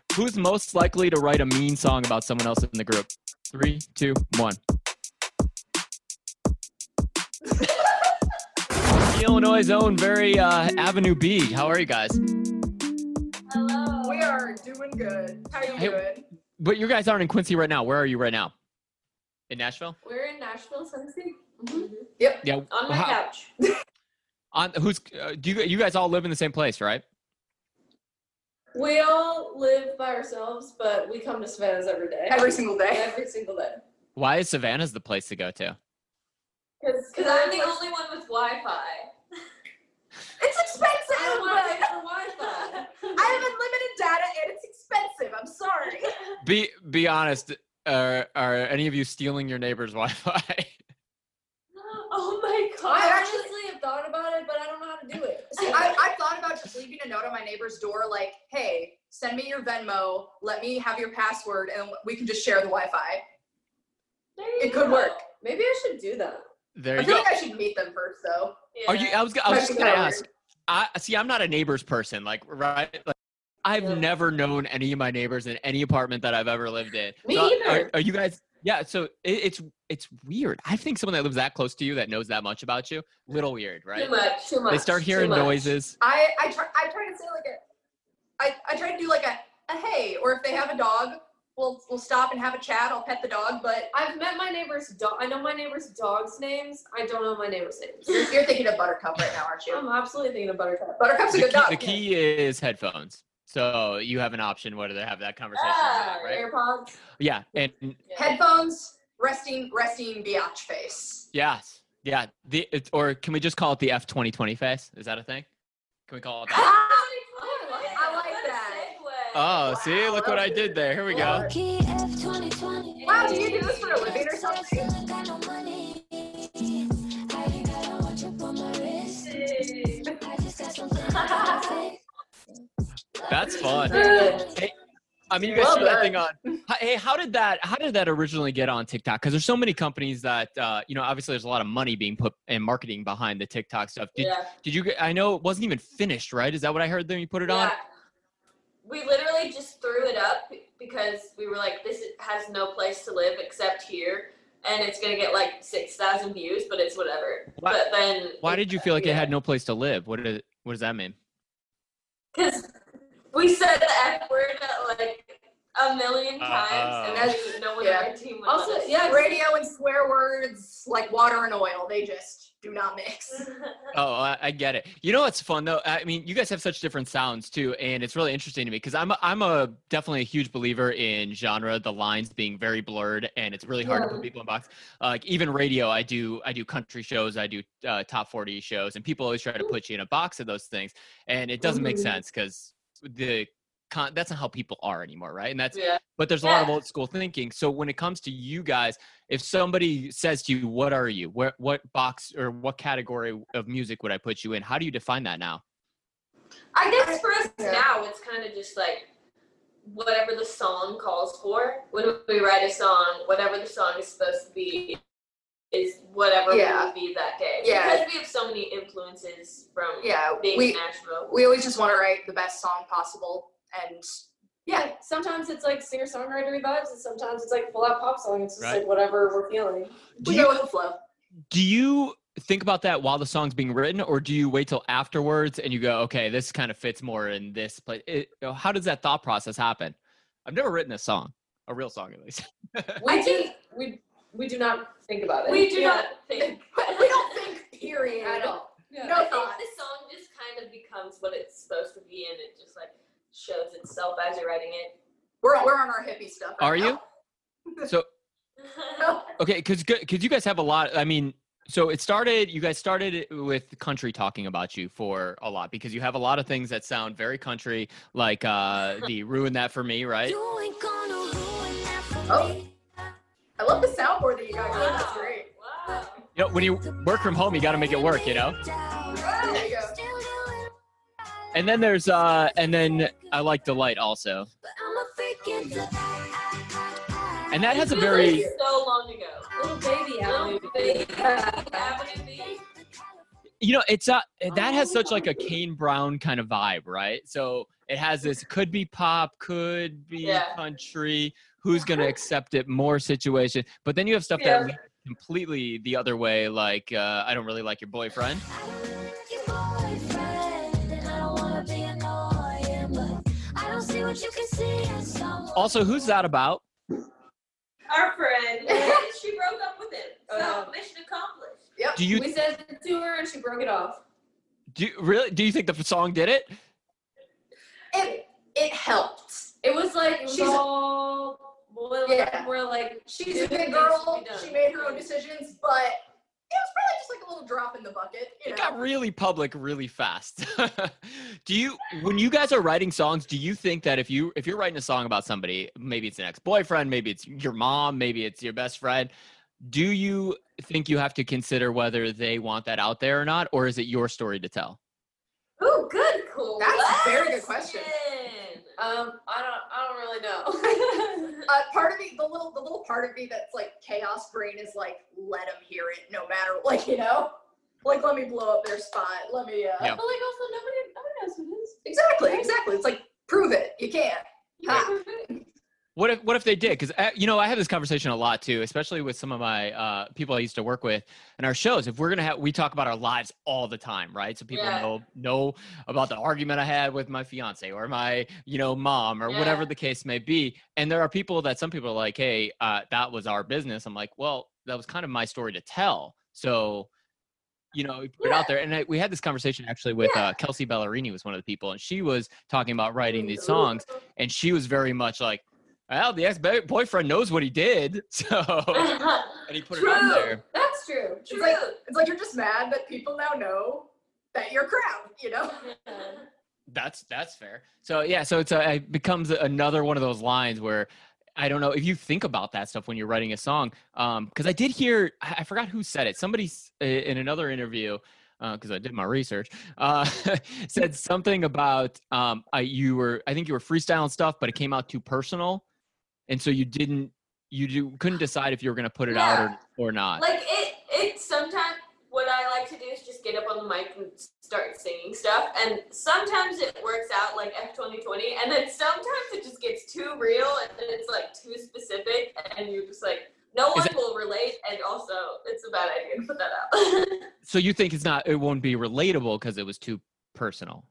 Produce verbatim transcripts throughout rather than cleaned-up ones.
Who's most likely to write a mean song about someone else in the group? Three, two, one. Illinois' own very uh, Avenue B. How are you guys? Hello. We are doing good. How are you Hey, doing? But you guys aren't in Quincy right now. Where are you right now? In Nashville? We're in Nashville, Tennessee. Mm-hmm. Yep. Yeah. On my how, couch. On who's? Uh, do you you guys all live in the same place, right? We all live by ourselves, but we come to Savannah's every day. Every single day. Every single day. Why is Savannah's the place to go to? Because I'm the only one with Wi-Fi. It's expensive. I don't want to but pay for Wi-Fi. I have unlimited data and it's expensive. I'm sorry. Be be honest. Uh, are any of you stealing your neighbor's Wi-Fi? Oh my god! I I actually- honestly have thought about it, but I don't know how to do it. See, I, I thought about just leaving a note on my neighbor's door like, hey, send me your Venmo, let me have your password, and we can just share the Wi-Fi. It could work. Maybe I should do that. There I you feel go. like I should meet them first, though. Are you? I was. I was Might just be gonna kinda ask. I see. I'm not a neighbors person. Like, right? Like, I've Yeah. never known any of my neighbors in any apartment that I've ever lived in. Me So, either. Are, are you guys? Yeah. So it, it's it's weird. I think someone that lives that close to you that knows that much about you, little weird, right? Too much. Too much. They start hearing too much. noises. I, I, try, I try to say like a, I, I try to do like a, a hey, or if they have a dog, we'll, we'll stop and have a chat. I'll pet the dog, but I've met my neighbor's dog. I know my neighbor's dogs' names. I don't know my neighbor's names. you're, you're thinking of Buttercup right now, aren't you? I'm absolutely thinking of Buttercup. Buttercup's a The good key, dog. the key is headphones. So you have an option whether to have that conversation Ah, or not, right? AirPods. Yeah. And Headphones, resting, resting biatch face. yes. Yeah. The it's, or can we just call it the F twenty twenty face? Is that a thing? Can we call it that? I like that. Oh, see, look what I did there. Here we go. Wow, do you do this for a living or something? That's fun. Good. Hey, I mean, you guys Well see that done. thing on. Hey, how did that? How did that originally get on TikTok? Because there's so many companies that, uh, you know, obviously there's a lot of money being put in marketing behind the TikTok stuff. Did Yeah. Did you? get- I know it wasn't even finished, right? Is that what I heard? Then you put it on. Yeah. We literally just threw it up because we were like, this has no place to live except here. And it's going to get like six thousand views, but it's whatever. Why- But then. Why did you feel like yeah. it had no place to live? What did? What does that mean? Because we said the F word like a million times, and Oh. then no one Yeah. on our team would Also, let us. yeah, Radio and swear words like water and oil, they just do not mix. Oh, I, I get it. You know what's fun though? I mean, you guys have such different sounds too, and it's really interesting to me because I'm a, I'm a definitely a huge believer in genre, the lines being very blurred, and it's really hard to Yeah. put people in box. Uh, like even radio, I do I do country shows, I do uh, top forty shows, and people always try to put you in a box of those things, and it doesn't make Mhm. sense because the con- that's not how people are anymore, right? And that's Yeah. but there's a lot of Yeah. old school thinking. So when it comes to you guys, if somebody says to you, "What are you? Where, what box or what category of music would I put you in?" How do you define that now? I guess for us Yeah. now, it's kind of just like whatever the song calls for. When we write a song, whatever the song is supposed to be is whatever Yeah. we would be that day. Yeah. Because we have so many influences from Yeah, being we in Nashville. we always just want to write the best song possible, and Yeah, sometimes it's like singer-songwriter vibes, and sometimes it's like full-out pop song. It's just Right. like whatever we're feeling. Do we you go with the flow. do you think about that while the song's being written, or do you wait till afterwards and you go, "Okay, this kind of fits more in this place"? It, how does that thought process happen? I've never written a song, a real song at least. We I do, think- we we do not think about it. We do Yeah. not think. we don't think period at all. Yeah. No I think thoughts. the song just kind of becomes what it's supposed to be, and it just like shows itself as you're writing it. We're we're on our hippie stuff. right Are you? now. So okay, because because you guys have a lot. I mean, so it started. You guys started with country talking about you for a lot because you have a lot of things that sound very country, like uh, the "Ruin That for Me," right? Oh, I love the soundboard that you got going. That's great. Wow. You know, when you work from home, you got to make it work, you know. There you go. And then there's uh, and then I like "Delight" also, and that has a very Really so long ago. Little baby Little Avenue. baby Avenue B. You know, it's a that has such like a Kane Brown kind of vibe, right? So it has this could be pop, could be Yeah. country. Who's gonna accept it? More situation, but then you have stuff Yeah. that leads completely the other way. Like uh, I don't really like your boyfriend. Also, who's that about? Our friend, she broke up with him. So Oh. mission accomplished. Yep. Do you We said it to her and she broke it off. do you, really? Do you think the song did it? It it helped. It was like, it was She's a- all, well, Yeah. we're like, She's do a the big things girl. to be done. She made her own decisions, but it was probably just like a little drop in the bucket. You It know? got really public really fast. Do you, when you guys are writing songs, do you think that if you if you're writing a song about somebody, maybe it's an ex-boyfriend, maybe it's your mom, maybe it's your best friend, do you think you have to consider whether they want that out there or not, or is it your story to tell? Ooh, good cool. That's a very good question. um, I don't, I don't really know. Uh, part of me, the little the little part of me that's like chaos brain is like, let them hear it, no matter, like, you know, like let me blow up their spot. Let me. Uh, Yeah. But like also nobody, nobody knows who it is. Exactly, exactly. It's like prove it. You can't. Ha. What if what if they did? Because you know I have this conversation a lot too, especially with some of my uh, people I used to work with in our shows. If we're gonna have, we talk about our lives all the time, right? So people Yeah. know know about the argument I had with my fiance or my you know mom or Yeah. whatever the case may be. And there are people that some people are like, hey, uh, that was our business. I'm like, well, that was kind of my story to tell. So you know, we put it out there. And I, we had this conversation actually with uh, Kelsey Ballerini was one of the people, and she was talking about writing these songs, and she was very much like, well, the ex-boyfriend knows what he did, so and he put it out True. there. That's true. It's like it's like you're just mad that people now know that you're crowd. You know. That's that's fair. So yeah, so it's a, it becomes another one of those lines where I don't know if you think about that stuff when you're writing a song. Um, because I did hear, I I forgot who said it. Somebody s- in another interview, because I did my research, uh, said something about um, I, you were, I think you were freestyling stuff, but it came out too personal, and so you didn't, you do, couldn't decide if you were going to put it out or or not. Like it, it sometimes what I like to do is just get up on the mic and start singing stuff, and sometimes it works out like F twenty twenty, and then sometimes it just gets too real and then it's like too specific, and you're just like, no one it- will relate, and also it's a bad idea to put that out. So you think it's not, it won't be relatable because it was too personal,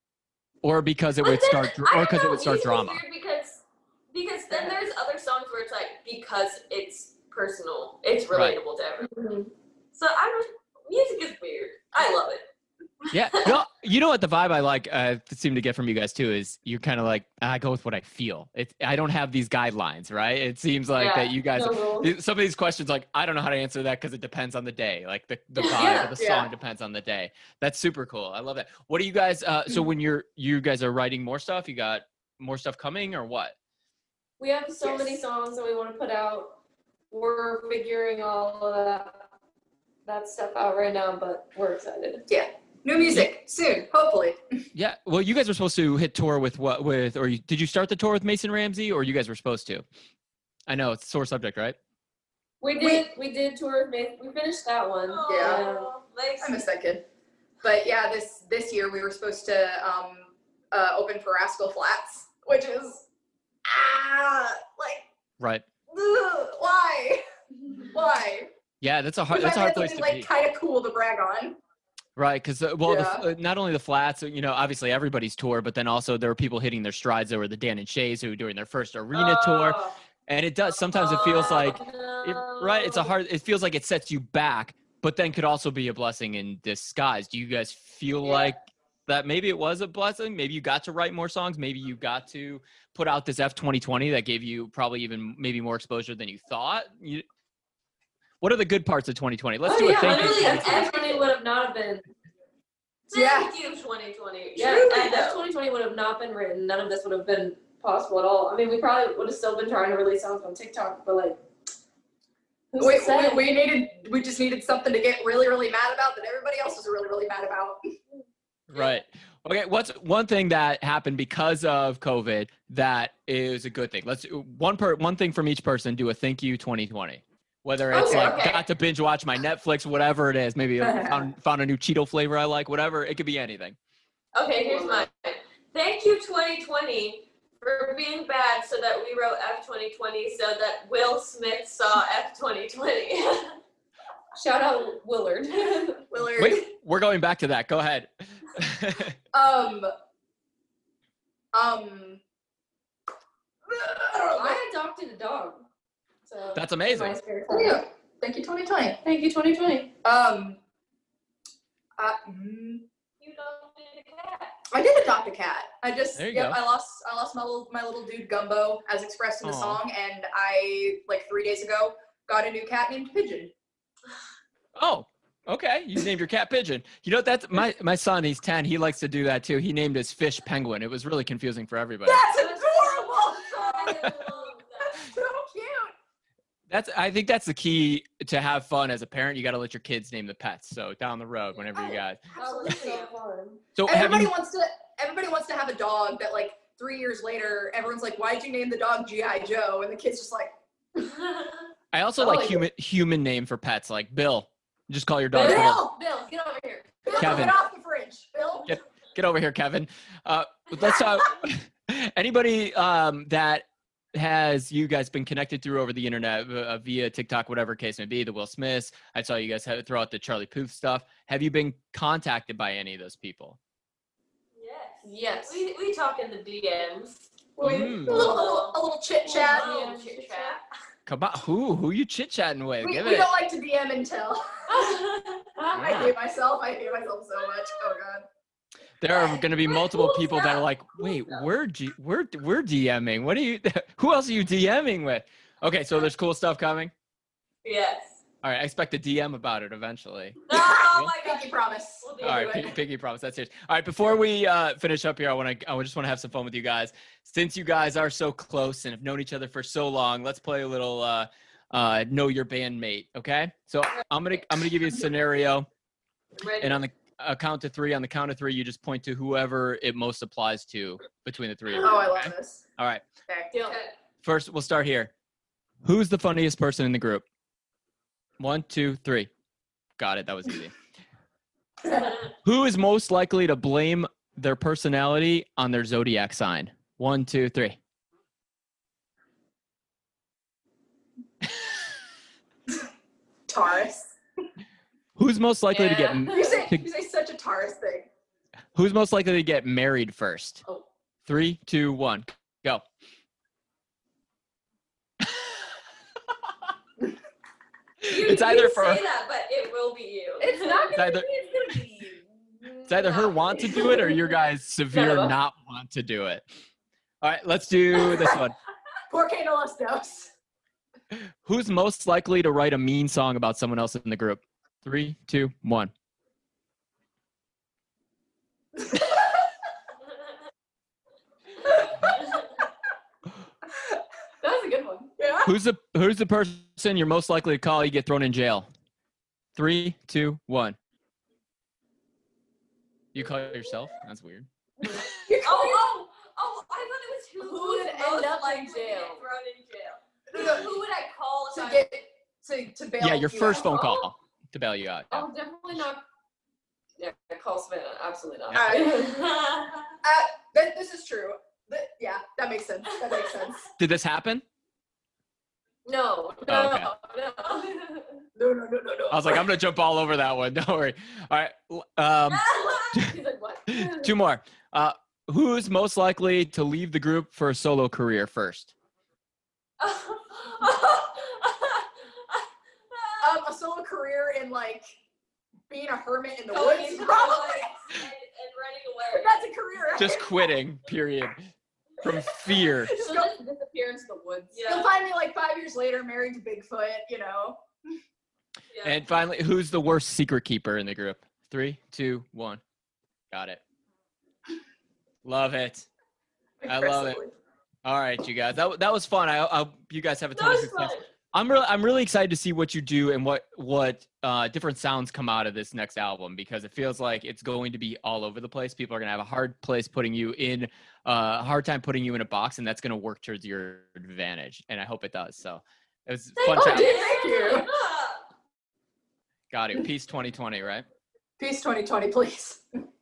or because it But would then, start, I or don't because it know, would start music's drama. weird because because then there's other songs where it's like because it's personal, it's Right. relatable to everyone. Mhm. So I don't. Music is weird. I love it. Yeah. No, you know what the vibe I like uh, seem to get from you guys too is you're kind of like, I go with what I feel. It, I don't have these guidelines, right? It seems like Yeah, that you guys, No rules. some of these questions, like, I don't know how to answer that because it depends on the day. Like the, the vibe Yeah, of the yeah. song depends on the day. That's super cool. I love that. What do you guys, uh, so when you're, you guys are writing more stuff, you got more stuff coming or what? We have so Yes. many songs that we want to put out. We're figuring all of that that stuff out right now, but we're excited. New music soon, hopefully. Yeah. Well, you guys were supposed to hit tour with what, with, or you, did you start the tour with Mason Ramsey or you guys were supposed to? I know it's a sore subject, right? We did we did tour with Mason. We finished that one. Oh, like, I miss that kid. But yeah, this this year we were supposed to um, uh, open for Rascal Flats, which is ah like Right. ugh, why why? Yeah. That's a hard, We that's a find hard that place something to like be. kind of cool to brag on. Right, because uh, well, the, Yeah. f- uh, not only the Flats, you know, obviously everybody's tour, but then also there were people hitting their strides. There were the Dan and Shays who were doing their first arena tour, Oh, and it does sometimes it feels like oh, it, right. It's a no. hard. It feels like it sets you back, but then could also be a blessing in disguise. Do you guys feel Yeah. like that? Maybe it was a blessing. Maybe you got to write more songs. Maybe you got to put out this F twenty twenty that gave you probably even maybe more exposure than you thought. You, what are the good parts of twenty twenty? Let's oh do a yeah, thank you. literally, thank F you. twenty twenty would have not been. Yeah. Thank you, twenty twenty. Yeah, Truly, and though. F twenty twenty would have not been written. None of this would have been possible at all. I mean, we probably would have still been trying to release songs on TikTok, but like, who's We, to say? we, we needed we just needed something to get really really mad about that everybody else was really really mad about. Right. Okay. What's one thing that happened because of COVID that is a good thing? Let's one per one thing from each person. Do a thank you twenty twenty. Whether it's Okay, like okay. got to binge watch my Netflix, whatever it is. Maybe I found, found a new Cheeto flavor I like, whatever. It could be anything. Okay, here's mine. Thank you, twenty twenty, for being bad so that we wrote F twenty twenty so that Will Smith saw F twenty twenty. Shout out Willard. Willard. Wait, we're going back to that. Go ahead. Um. Um. I adopted a dog. So That's amazing. my spare Thank you. time. Thank you, twenty twenty. Thank you, twenty twenty. Um. Uh, mm, You adopted a cat. I did adopt a cat. I just There you yep, go. I lost I lost my little my little dude Gumbo as expressed in the Aw. song, and I like three days ago got a new cat named Pigeon. Oh, okay. You named your cat Pigeon. You know, that's my, my son, he's ten. He likes to do that too. He named his fish Penguin. It was really confusing for everybody. That's adorable. I love that. That's so cute. That's, I think that's the key to have fun as a parent. You got to let your kids name the pets. So down the road, whenever you guys. That was so fun. So have Everybody you, wants to everybody wants to have a dog that like three years later everyone's like, why'd you name the dog G I Joe? And the kid's just like, I also I like like it. human, human name for pets, like Bill. Just call your dog Bill, Bill. Bill, get over here. Bill, Kevin. get off the fridge. Bill. Get- Get over here, Kevin. Uh, let's uh, anybody um, that has you guys been connected through over the internet uh, via TikTok, whatever case may be, the Will Smiths. I saw you guys have, throw out the Charlie Puth stuff. Have you been contacted by any of those people? Yes. Yes. We, we talk in the D Ms. We- Mm. A little, a little, a little chit chat. A Yeah, little chit chit chat. Come on, who who you chit chatting with? We, Give we it. don't like to D M and tell. I Yeah. hate myself. I hate myself so much. Oh god. There are going to be multiple Cool people that are stuff. like, Cool wait, stuff. we're G- we're we're DMing. What are you? Who else are you DMing with? Okay, so there's cool stuff coming. Yes. All right, I expect a D M about it eventually. Oh my god. Pinky promise. We'll do All right, it. Piggy, Piggy promise. That's serious. All right, before we uh, finish up here, I want to. I just want to have some fun with you guys. Since you guys are so close and have known each other for so long, let's play a little uh, uh, know your bandmate. Okay, so I'm gonna I'm gonna give you a scenario, Ready? and on the a count to three, on the count of three, you just point to whoever it most applies to between the three of you. Oh, I okay? love this. All right, Okay. Deal. first we'll start here. Who's the funniest person in the group? One, two, three. Got it. That was easy. Who is most likely to blame their personality on their zodiac sign? One, two, three. Taurus. Who's most likely to Yeah. get You say you say such a Taurus thing. Who's most likely to get married first? Oh. Three, two, one, go. You, It's either you for say that, but it will be you. It's not It's gonna either- be. It's gonna be you. it's either her want to do it or your guys severe None of us. not want to do it. All right, let's do this one. Porque no los dos. Who's most likely to write a mean song about someone else in the group? Three, two, one. That was a good one. Yeah. Who's the Who's the person you're most likely to call? You get thrown in jail. Three, two, one. You call yourself? That's weird. You oh, oh, oh! I thought it was who, Who was would most end up in likely to get jail? thrown in jail. No, Who, no, who would I call if to I get to to bail. Yeah, your you first out. phone call to bail you out. Yeah. Oh, definitely not. Yeah, call Savannah. Absolutely not. Uh, that, this is true. Th- yeah, that makes sense. That makes sense. Did this happen? No, no, Oh, okay. no. No, no, no, no, no. I was like, I'm gonna jump all over that one. Don't worry. All right. Um, He's like, what? two more. Uh, who's most likely to leave the group for a solo career first? Um, a solo career in like being a hermit in the Going woods. into the Probably. woods and, and running away. That's a career. Right? Just quitting. Period. From fear. Just So go. just disappear into the woods. Yeah. You'll find me like five years later, married to Bigfoot. You know. Yeah. And finally, who's the worst secret keeper in the group? Three, two, one. Got it. Love it. I love it. Aggressively. All right, you guys. That that was fun. I, I hope you guys have a That ton of was success. fun. I'm really I'm really excited to see what you do and what what uh, different sounds come out of this next album, because it feels like it's going to be all over the place. People are gonna have a hard place putting you in uh, a hard time putting you in a box, and that's gonna work towards your advantage. And I hope it does. So It was Thank fun Oh, chat. dude, thank you. Got it. Peace twenty twenty, right? Peace twenty twenty, please.